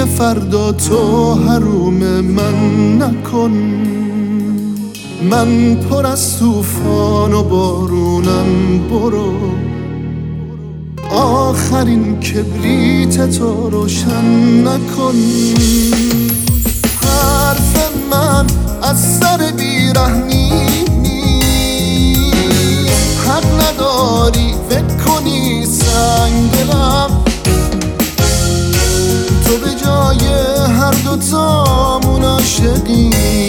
دیگه فردا تو حروم من نکن. من پر از طوفان و بارونم، برو آخرین کبریت تو روشن نکن. حرف من از سر بیرحمی نیست، حق نداری فکر کنی سنگ دلم. تو به جای هر دوتامون عاشقی،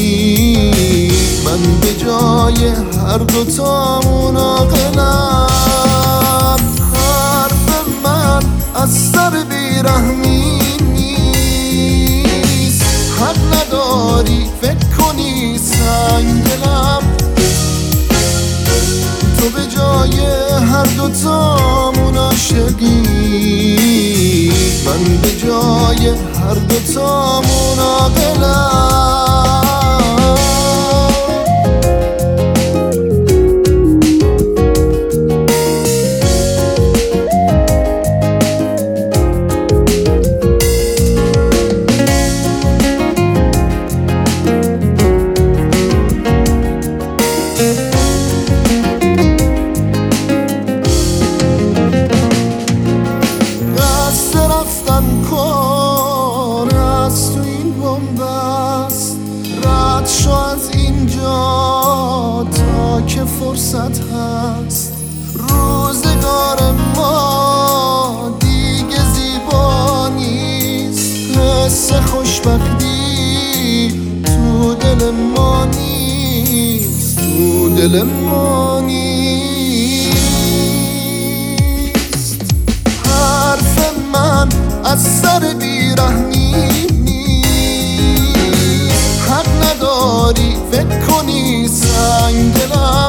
من به جای هر دوتامون عاقلم. حرف من از سر بیرحمی نیست، حق نداری فکر کنی سنگ دلم. تو به جای هر دوتامون عاشقی، من به جای هر دوتامون عاقلم. شو از اینجا تا که فرصت هست. روزگار ما دیگه زیبا نیست، حس خوشبختی تو دل ما نیست، تو دل ما نیست. حرف من از سر بیرحمی فکر کنی سنگ دلم.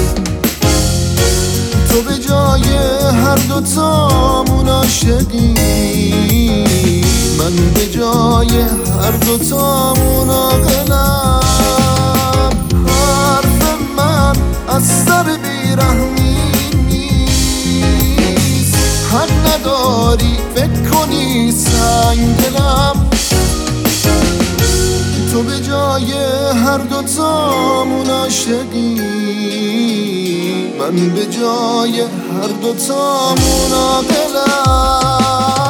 تو به جای هر دوتامون عاشقی، من به جای هر دوتامون عاقلم. حرف من از سر بیرحمی نیست، حق نداری فکر کنی سنگ دلم. تو به جای هر دوتامون عاشقی، من به جای هر دوتامون عاقلم.